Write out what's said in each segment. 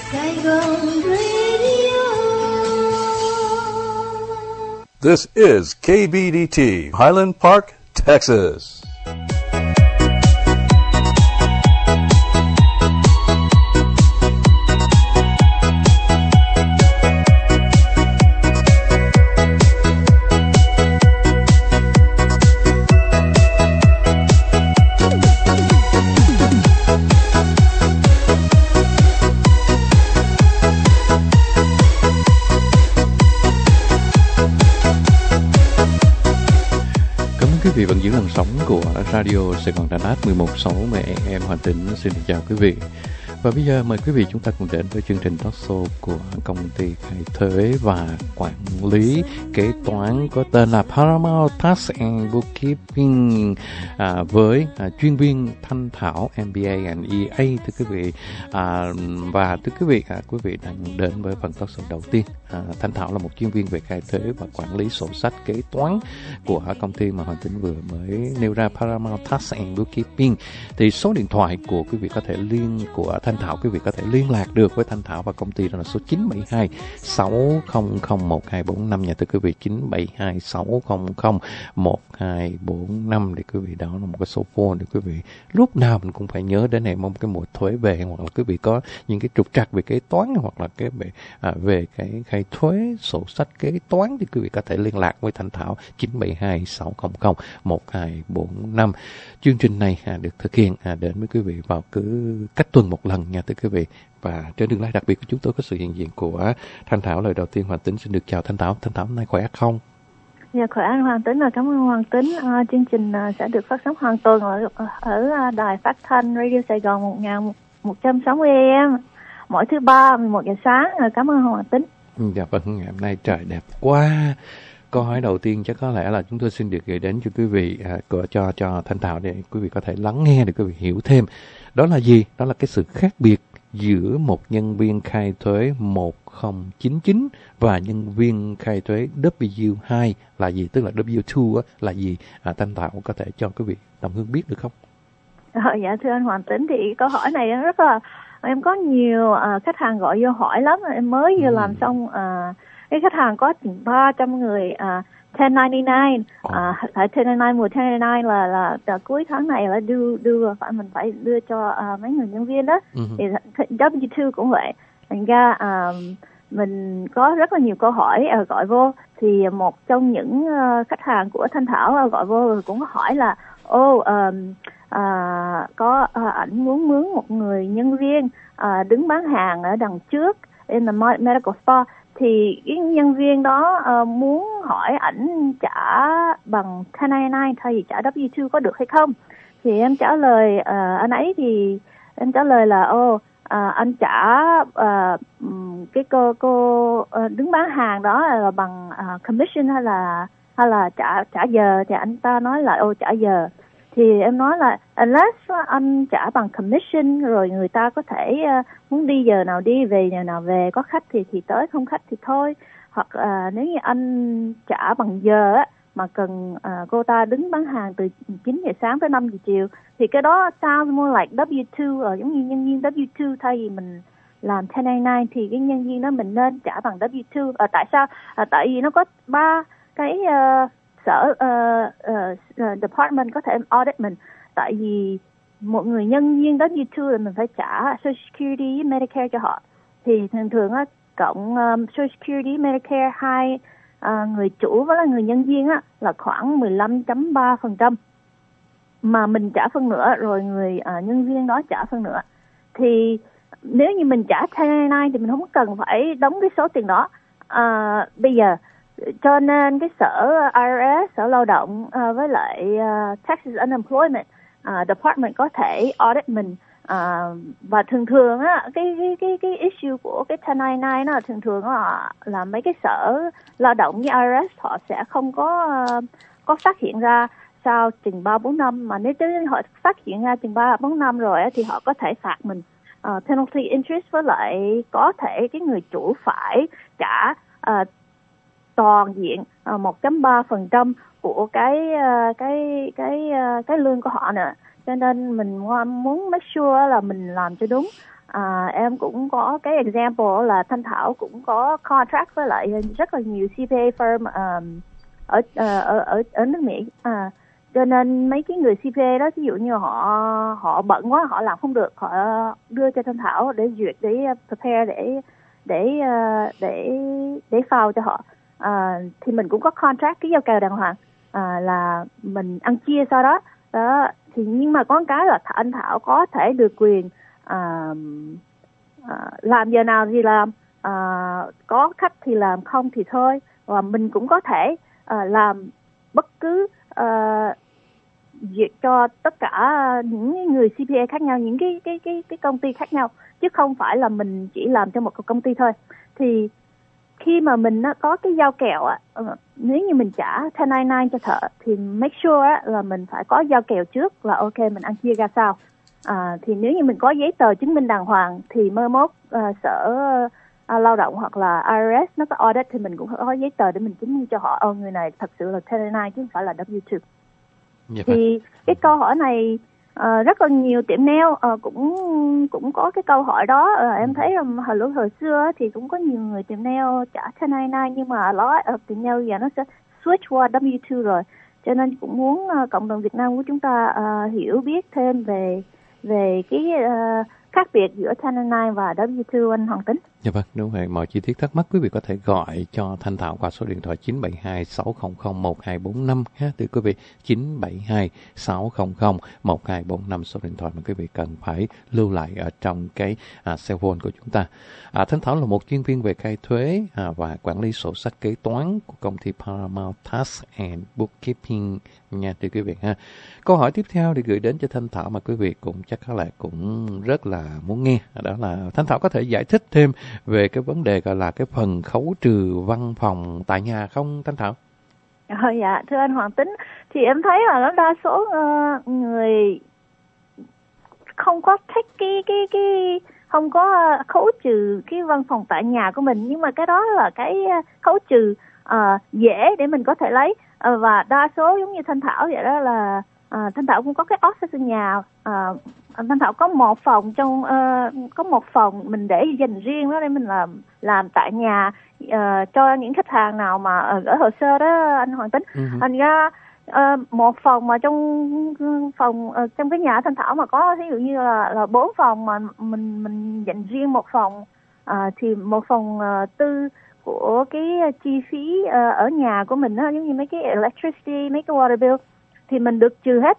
Saigon Radio. This is KBDT, Highland Park, Texas. Quý vị vẫn giữ làn sóng của Radio Sài Gòn Đà Nẵng 1160 MHz Hoàn Tính. Xin chào quý vị. Và bây giờ mời quý vị chúng ta cùng đến với chương trình talk show của công ty khai thuế và quản lý kế toán có tên là Paramount Tax and Bookkeeping với chuyên viên Thanh Thảo MBA and EA, thưa quý vị. Và thưa quý vị đang đến với phần talk show đầu tiên. Thanh Thảo là một chuyên viên về khai thuế và quản lý sổ sách kế toán của công ty mà Hoàng Tính vừa mới nêu ra, Paramount Tax and Bookkeeping. Thì số điện thoại của quý vị có thể của Thanh Thảo, quý vị có thể liên lạc được với Thanh Thảo và công ty đó là số 972 600 1245 nha, thưa quý vị. 972 600 1245 để quý vị, đó là một cái số phone để quý vị lúc nào mình cũng phải nhớ đến này, mong cái mùa thuế về, hoặc là quý vị có những cái trục trặc về kế toán, hoặc là cái về cái khai thuế sổ sách kế toán thì quý vị có thể liên lạc với Thanh Thảo 972 600 1245. Chương trình này được thực hiện đến với quý vị vào cứ cách tuần một lần nha, thưa quý vị. Và trên đường live đặc biệt của chúng tôi có sự hiện diện của Thanh Thảo. Lời đầu tiên Hoàng Tính xin được chào Thanh Thảo. Thanh Thảo hôm nay khỏe không? Dạ khỏe anh Hoàng Tính, cảm ơn Hoàng Tính. Chương trình sẽ được phát sóng hàng tuần ở đài phát thanh Radio Sài Gòn 1160 AM mỗi thứ ba 11 giờ sáng. Cảm ơn Hoàng Tính. Dạ vâng, ngày hôm nay trời đẹp quá. Câu hỏi đầu tiên chắc có lẽ là chúng tôi xin được gửi đến cho quý vị, cho Thanh Thảo để quý vị có thể lắng nghe để quý vị hiểu thêm. Đó là gì? Đó là cái sự khác biệt giữa một nhân viên khai thuế 1099 và nhân viên khai thuế W2 là gì? Tức là W2 là gì? Thanh Thảo có thể cho quý vị Tâm Hương biết được không? Dạ thưa anh Hoàng Tính, thì câu hỏi này rất là, em có nhiều khách hàng gọi vô hỏi lắm. Em mới vừa làm xong cái khách hàng có 300 người 1099, phải 1099 mùa 1099 là cuối tháng này là đưa phải mình phải đưa cho mấy người nhân viên đó. Thì W2 cũng vậy. Thành ra mình có rất là nhiều câu hỏi gọi vô. Thì một trong những khách hàng của Thanh Thảo gọi vô cũng hỏi là có ảnh muốn mướn một người nhân viên đứng bán hàng ở đằng trước in the medical spa. Thì cái nhân viên đó muốn hỏi ảnh trả bằng 1099 thay vì trả W2 có được hay không. Thì em trả lời anh ấy, thì em trả lời là anh trả cái cô đứng bán hàng đó là bằng commission hay là trả giờ. Thì anh ta nói là trả giờ. Thì em nói là unless anh trả bằng commission rồi người ta có thể muốn đi giờ nào đi, về giờ nào về, có khách thì tới, không khách thì thôi. Hoặc nếu như anh trả bằng giờ mà cần cô ta đứng bán hàng từ 9 giờ sáng tới 5 giờ chiều thì cái đó sounds more like W2, giống như nhân viên W2 thay vì mình làm 1099 thì cái nhân viên đó mình nên trả bằng W2. Tại sao? Tại vì nó có 3 cái sở department có thể audit mình. Tại vì một người nhân viên W2 là mình phải trả Social Security với Medicare cho họ. Thì thường cộng Social Security, Medicare, hai người chủ với người nhân viên là khoảng 15.3%. Mà mình trả phân nửa, rồi người nhân viên đó trả phân nửa. Thì nếu như mình trả 1099 thì mình không cần phải đóng cái số tiền đó. Bây giờ cho nên cái sở IRS, sở lao động với lại Texas Unemployment Department có thể audit mình. Và thường cái issue của cái 1099 nó thường là mấy cái sở lao động với IRS họ sẽ không có phát hiện ra sau chừng 3-4 năm, mà nếu họ phát hiện ra chừng 3-4 năm rồi thì họ có thể phạt mình penalty interest, với lại có thể cái người chủ phải trả toàn diện 1.3% của cái lương của họ nữa. Cho nên mình muốn make sure là mình làm cho đúng. em cũng có cái example là Thanh Thảo cũng có contract với lại rất là nhiều CPA firm ở nước Mỹ. Cho nên mấy cái người CPA đó, ví dụ như họ bận quá, họ làm không được, họ đưa cho Thanh Thảo để duyệt, để prepare, để file cho họ. Thì mình cũng có contract, ký giao kèo đàng hoàng, là mình ăn chia sau đó. Thì nhưng mà có một cái là anh Thảo có thể được quyền làm giờ nào thì làm, có khách thì làm, không thì thôi. Và mình cũng có thể làm bất cứ việc cho tất cả những người CPA khác nhau, những cái công ty khác nhau, chứ không phải là mình chỉ làm cho một công ty thôi. Thì khi mà mình có cái giao kèo nếu như mình trả 1099 cho thợ thì make sure là mình phải có giao kèo trước, là ok mình ăn chia ra sao. Thì nếu như mình có giấy tờ chứng minh đàng hoàng thì mai mốt sở lao động hoặc là IRS nó có audit thì mình cũng có giấy tờ để mình chứng minh cho họ người này thật sự là 1099 chứ không phải là W2. Thì cái câu hỏi này rất là nhiều tiệm nail cũng có cái câu hỏi đó. Em thấy hồi xưa thì cũng có nhiều người tiệm nail trả 1099, nhưng mà tiệm nail giờ nó sẽ switch qua W2 rồi, cho nên cũng muốn cộng đồng Việt Nam của chúng ta hiểu biết thêm về cái khác biệt giữa 1099 và W2, anh Hoàng Tính. Dạ vâng, đúng rồi. Mọi chi tiết thắc mắc quý vị có thể gọi cho Thanh Thảo qua số điện thoại 972-600-1245 ha, từ quý vị 972-600-1245, số điện thoại mà quý vị cần phải lưu lại ở trong cái cell phone của chúng ta. Thanh Thảo là một chuyên viên về khai thuế và quản lý sổ sách kế toán của công ty Paramount Tax and Bookkeeping nha, thưa quý vị ha. Câu hỏi tiếp theo để gửi đến cho Thanh Thảo mà quý vị cũng chắc có lẽ cũng rất là muốn nghe, đó là Thanh Thảo có thể giải thích thêm về cái vấn đề gọi là cái phần khấu trừ văn phòng tại nhà không, Thanh Thảo? Dạ, thưa anh Hoàng Tính, thì em thấy là nó đa số người không có thích cái không có khấu trừ cái văn phòng tại nhà của mình, nhưng mà cái đó là cái khấu trừ dễ để mình có thể lấy, và đa số giống như Thanh Thảo vậy đó, là Thanh Thảo cũng có cái office ở nhà. Thanh Thảo có một phòng có một phòng mình để dành riêng đó để mình làm tại nhà cho những khách hàng nào mà gửi hồ sơ đó, anh Hoàng Tính. Thành ra một phòng mà trong phòng trong cái nhà Thanh Thảo mà có ví dụ như là 4 phòng mà mình dành riêng một phòng, thì một phòng tư của cái chi phí ở nhà của mình đó, giống như mấy cái electricity, mấy cái water bill thì mình được trừ hết.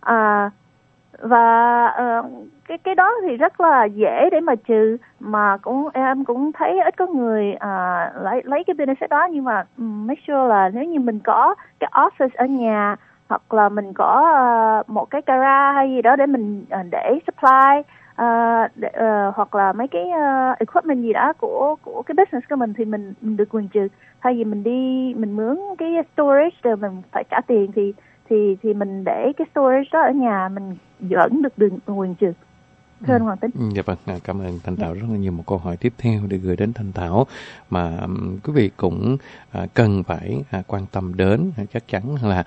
Và cái đó thì rất là dễ để mà trừ, mà em cũng thấy ít có người lấy cái benefit đó. Nhưng mà make sure là nếu như mình có cái office ở nhà, hoặc là mình có một cái garage hay gì đó để mình để supply, hoặc là mấy cái equipment gì đó của cái business của mình, thì mình được quyền trừ. Thay vì mình đi mình mướn cái storage rồi mình phải trả tiền, thì mình để cái storage đó ở nhà mình vẫn được quyền trừ. Thưa anh Hoàng Tính. Dạ vâng, cảm ơn Thanh Thảo rất là nhiều. Một câu hỏi tiếp theo để gửi đến Thanh Thảo mà quý vị cũng cần phải quan tâm đến, chắc chắn là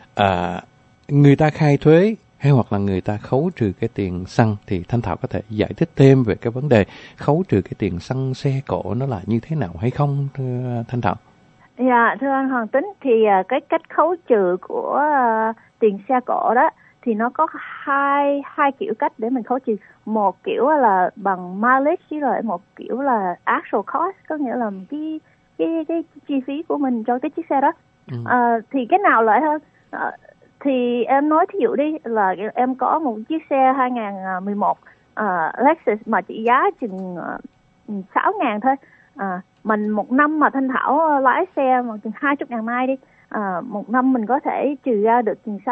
người ta khai thuế hay hoặc là người ta khấu trừ cái tiền xăng, thì Thanh Thảo có thể giải thích thêm về cái vấn đề khấu trừ cái tiền xăng xe cộ nó là như thế nào hay không, thưa Thanh Thảo? Dạ, thưa anh Hoàng Tính, thì cái cách khấu trừ của tiền xe cộ đó thì nó có hai kiểu cách để mình khấu trừ. Một kiểu là bằng mileage, với lại một kiểu là actual cost, có nghĩa là cái chi phí của mình cho cái chiếc xe đó. Thì cái nào lợi hơn? Thì em nói thí dụ đi, là em có một chiếc xe 2011 Lexus mà trị giá chừng 6.000 thôi. Mình một năm mà Thanh Thảo lái xe mà chừng 20.000 mai đi, một năm mình có thể trừ ra được chừng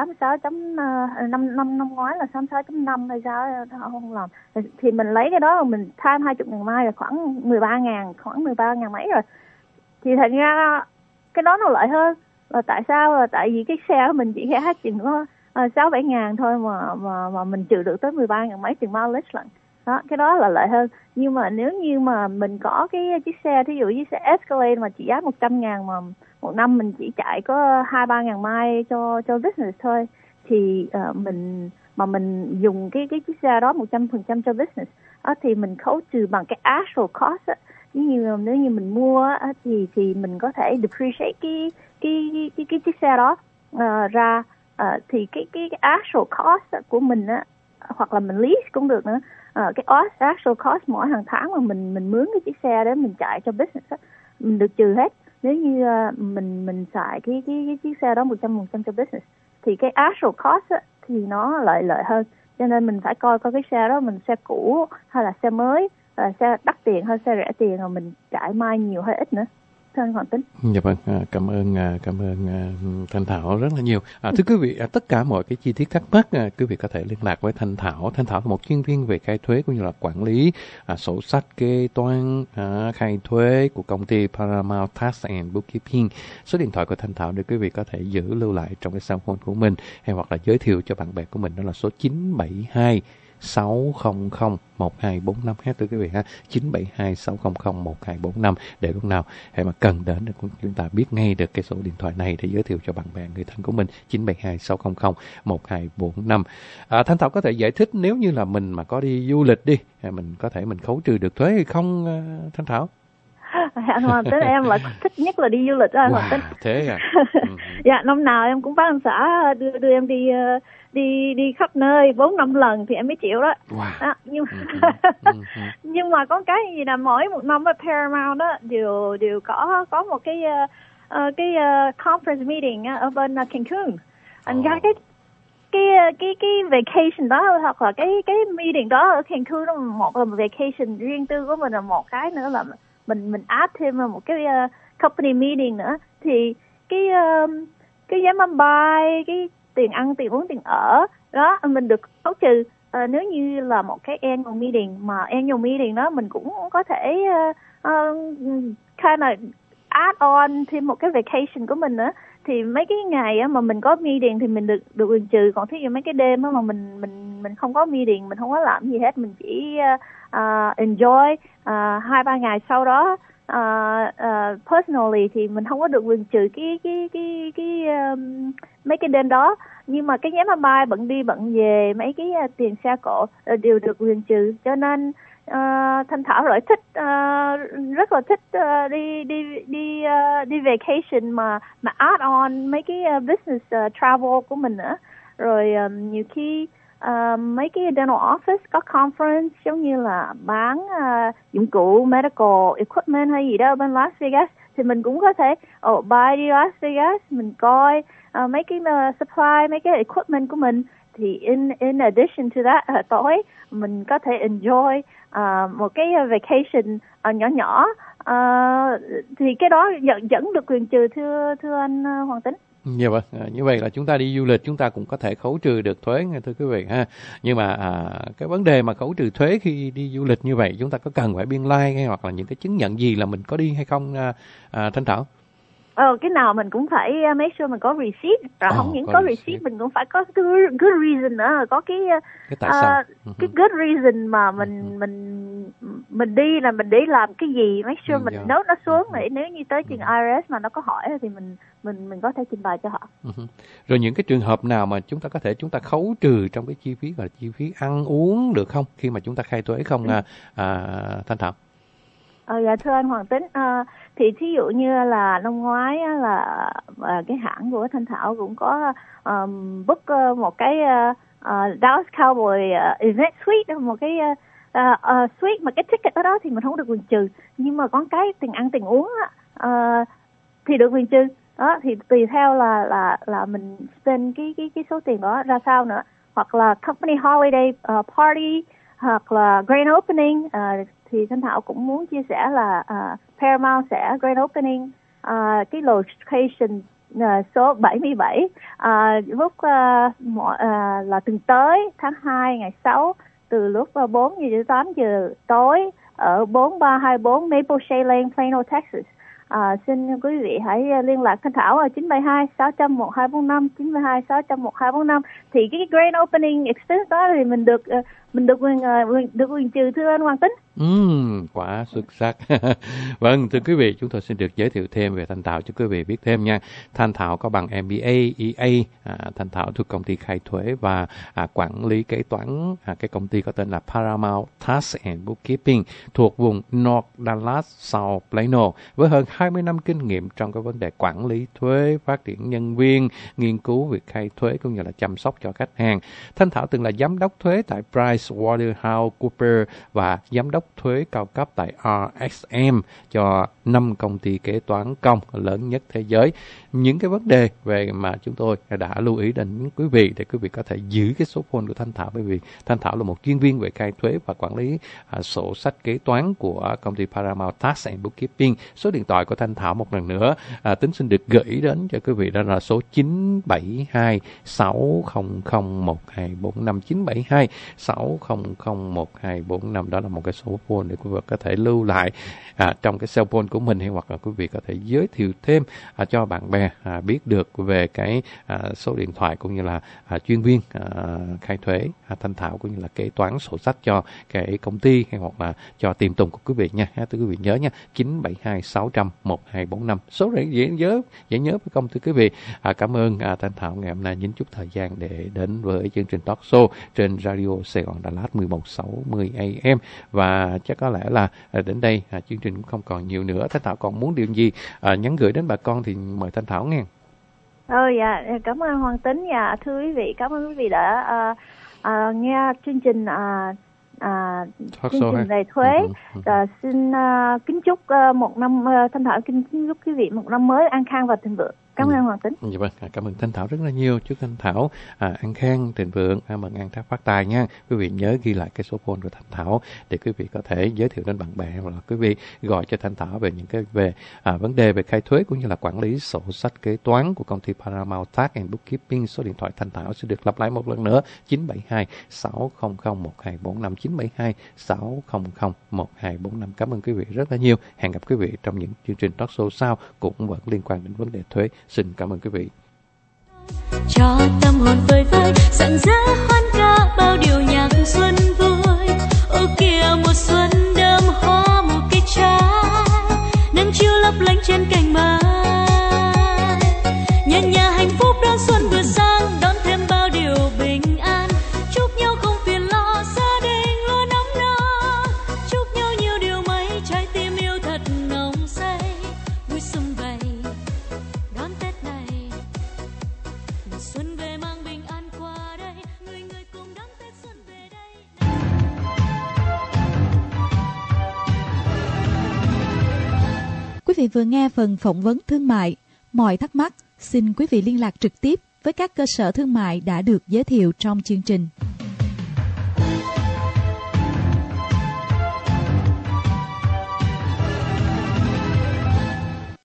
66.5, năm ngoái là 66.5 hay sao không làm, thì mình lấy cái đó mình time 20.000 mai là khoảng 13.000 mấy rồi. Thì thành ra cái đó nó lợi hơn. Là tại sao? Là tại vì cái xe của mình chỉ hết chừng có 6-7 thôi mà mình trừ được tới 13.000 mấy chừng mileage lận. Đó, cái đó là lợi hơn. Nhưng mà nếu như mà mình có cái chiếc xe, thí dụ như xe Escalade mà trị giá 100.000 mà một năm mình chỉ chạy có 2-3.000 mai cho business thôi, thì mình dùng cái chiếc xe đó 100% cho business, thì mình khấu trừ bằng cái actual cost á. Nếu như mình mua thì mình có thể depreciate cái chiếc xe đó ra, thì cái actual cost của mình á, hoặc là mình lease cũng được nữa. Cái actual cost mỗi hàng tháng mà mình mướn cái chiếc xe để mình chạy cho business á, mình được trừ hết. Nếu như mình xài cái chiếc xe đó 100% cho business thì cái actual cost á, thì nó lợi hơn. Cho nên mình phải coi cái xe đó mình xe cũ hay là xe mới, xe đắt tiền hay xe rẻ tiền, rồi mình chạy mai nhiều hay ít nữa. Thưa anh Hoàng Tính. Dạ vâng, cảm ơn Thanh Thảo rất là nhiều. Thưa quý vị, tất cả mọi cái chi tiết thắc mắc quý vị có thể liên lạc với Thanh Thảo. Thanh Thảo là một chuyên viên về khai thuế cũng như là quản lý sổ sách kế toán khai thuế của công ty Paramount Tax and Bookkeeping. Số điện thoại của Thanh Thảo để quý vị có thể giữ lưu lại trong cái cell phone của mình, hay hoặc là giới thiệu cho bạn bè của mình, đó là số 972 600 1245 hết thưa quý vị ha, 972 600 1245, để lúc nào hay mà cần đến thì chúng ta biết ngay được cái số điện thoại này để giới thiệu cho bạn bè người thân của mình, 972 600 1245. Thanh Thảo có thể giải thích nếu như là mình mà có đi du lịch đi, mình có thể mình khấu trừ được thuế hay không Thanh Thảo? Anh Hoàng Tính, em lại thích nhất là đi du lịch đó anh Hoàng Tính. Thế à? Dạ, năm nào em cũng bác xã đưa em đi khắp nơi 4-5 lần thì em mới chịu đó. Wow. Nhưng mà có cái gì là mỗi một năm ở Paramount đó đều có một cái conference meeting ở bên Cancun. Anh ra cái vacation đó, hoặc là cái meeting đó ở Cancun đó, một là vacation riêng tư của mình, là một cái nữa là mình add thêm một cái company meeting nữa, thì cái vé máy bay, cái tiền ăn, tiền uống, tiền ở đó mình được khấu trừ. Nếu như là một cái annual meeting, mà annual meeting đó mình cũng có thể kind of add on thêm một cái vacation của mình nữa, thì mấy cái ngày mà mình có meeting thì mình được quyền trừ. Còn thí dụ mấy cái đêm mà mình không có meeting, mình không có làm gì hết, mình chỉ enjoy 2-3 ngày sau đó personally, thì mình không có được quyền trừ mấy cái đêm đó. Nhưng mà cái vé máy bay bận đi bận về, mấy cái tiền xe cộ đều được quyền trừ. Cho nên Thanh Thảo rất là thích đi vacation mà add on mấy cái business travel của mình nữa. Rồi nhiều khi mấy cái dental office có conference giống như là bán dụng cụ medical equipment hay gì đó bên Las Vegas, thì mình cũng có thể buy đi Las Vegas, mình coi mấy cái supply, mấy cái equipment của mình. Thì in addition to that, tối mình có thể enjoy một cái vacation nhỏ, thì cái đó vẫn được quyền trừ thưa anh Hoàng Tính. Dạ vâng, như vậy là chúng ta đi du lịch chúng ta cũng có thể khấu trừ được thuế nghe thưa quý vị ha. Nhưng mà cái vấn đề mà khấu trừ thuế khi đi du lịch như vậy, chúng ta có cần phải biên lai hay hoặc là những cái chứng nhận gì là mình có đi hay không Thanh Thảo? Cái nào mình cũng phải make sure mình có receipt, rồi không những có receipt mình cũng phải có good reason nữa, có cái tại sao? Cái good reason mà mình đi là mình để làm cái gì, make sure mình nốt nó xuống để nếu như tới trường IRS mà nó có hỏi thì mình có thể trình bày cho họ. Rồi những cái trường hợp nào mà chúng ta khấu trừ trong cái chi phí, gọi là chi phí ăn uống được không khi mà chúng ta khai thuế không Thanh Thảo? Dạ thưa anh Hoàng Tính, thì thí dụ như là năm ngoái là cái hãng của Thanh Thảo cũng có book một cái Dallas Cowboy event suite, một cái suite mà cái ticket đó thì mình không được quyền trừ, nhưng mà có cái tiền ăn tiền uống thì được quyền trừ. Đó thì tùy theo là mình spend cái số tiền đó ra sao nữa, hoặc là company holiday party, hoặc là grand opening. Thì Thanh Thảo cũng muốn chia sẻ là Paramount sẽ grand opening cái location số 77 lúc là tuần tới tháng 2 ngày 6 từ lúc 4 giờ đến 8 giờ tối ở 4324 Maple Shade Lane, Plano, Texas. Xin quý vị hãy liên lạc Thanh Thảo ở 972 600 1245, 972 600 1245. Thì cái grand opening expense đó thì mình được mình được quyền trừ thưa anh Hoàng Tính. Quá xuất sắc. Vâng, thưa quý vị, chúng tôi xin được giới thiệu thêm về Thanh Thảo cho quý vị biết thêm nha. Thanh Thảo có bằng MBA, EA. Thanh Thảo thuộc công ty khai thuế và quản lý kế toán. Cái công ty có tên là Paramount Tax and Bookkeeping thuộc vùng North Dallas, South Plano, với hơn 20 năm kinh nghiệm trong cái vấn đề quản lý thuế, phát triển nhân viên, nghiên cứu việc khai thuế cũng như là chăm sóc cho khách hàng. Thanh Thảo từng là giám đốc thuế tại PricewaterhouseCoopers và giám đốc thuế cao cấp tại RSM cho 5 công ty kế toán công lớn nhất thế giới. Những cái vấn đề về mà chúng tôi đã lưu ý đến quý vị để quý vị có thể giữ cái số phone của Thanh Thảo, bởi vì Thanh Thảo là một chuyên viên về khai thuế và quản lý sổ sách kế toán của công ty Paramount Tax and Bookkeeping. Số điện thoại của Thanh Thảo một lần nữa Tính xin được gửi đến cho quý vị, đó là số 972 600 1245, 972 600 1245. Đó là một cái số phone để quý vị có thể lưu lại trong cái cell phone của mình, hay hoặc là quý vị có thể giới thiệu thêm cho bạn bè biết được về cái số điện thoại cũng như là chuyên viên khai thuế Thanh Thảo cũng như là kế toán sổ sách cho cái công ty hay hoặc là cho tiềm tùng của quý vị nha. Thưa quý vị nhớ nha, 972 600 1245, số dễ nhớ phải không thưa quý vị. Cảm ơn Thanh Thảo ngày hôm nay nhín chút thời gian để đến với chương trình talk show trên radio Sài Gòn Đà Lạt 1160 AM. Và chắc có lẽ là đến đây chương trình cũng không còn nhiều nữa. Thanh Thảo còn muốn điều gì nhắn gửi đến bà con thì mời Thanh Thảo nghe. Dạ, cảm ơn Hoàng Tính và thưa quý vị, cảm ơn quý vị đã nghe chương trình về thuế. Xin kính chúc một năm Thanh Thảo kính chúc quý vị một năm mới an khang và thịnh vượng. Cảm ơn Hoàng Tính. Dạ vâng, cảm ơn Thanh Thảo rất là nhiều. Chúc Thanh Thảo an khang, thịnh vượng, mừng an trác phát tài nha. Quý vị nhớ ghi lại cái số phone của Thanh Thảo để quý vị có thể giới thiệu đến bạn bè, hoặc là quý vị gọi cho Thanh Thảo về những cái về vấn đề về khai thuế cũng như là quản lý sổ sách kế toán của công ty Paramount Tax and Bookkeeping. Số điện thoại Thanh Thảo sẽ được lặp lại một lần nữa, 972 600 1245, 972 600 1245. Cảm ơn quý vị rất là nhiều. Hẹn gặp quý vị trong những chương trình talk show sau cũng vẫn liên quan đến vấn đề thuế. Xin cảm ơn quý vị. Cho tâm hồn vơi vơi, rạng rỡ hoan ca bao điều nhạc xuân vui. Ô kìa mùa xuân đơm hoa một cây trái, nắng chiều lấp lánh trên cành mai. Nhà nhà hạnh phúc đón xuân vừa sang, đón thêm bao điều bình an. Chúc nhau không phiền lo, gia đình luôn ấm no. Chúc nhau nhiều điều may, trái tim yêu thật nồng say. Vui xuân vầy đón Tết này, mùa xuân về mang bình an qua đây, người người cùng đón Tết xuân về đây. Quý vị vừa nghe phần phỏng vấn thương mại. Mọi thắc mắc, xin quý vị liên lạc trực tiếp với các cơ sở thương mại đã được giới thiệu trong chương trình.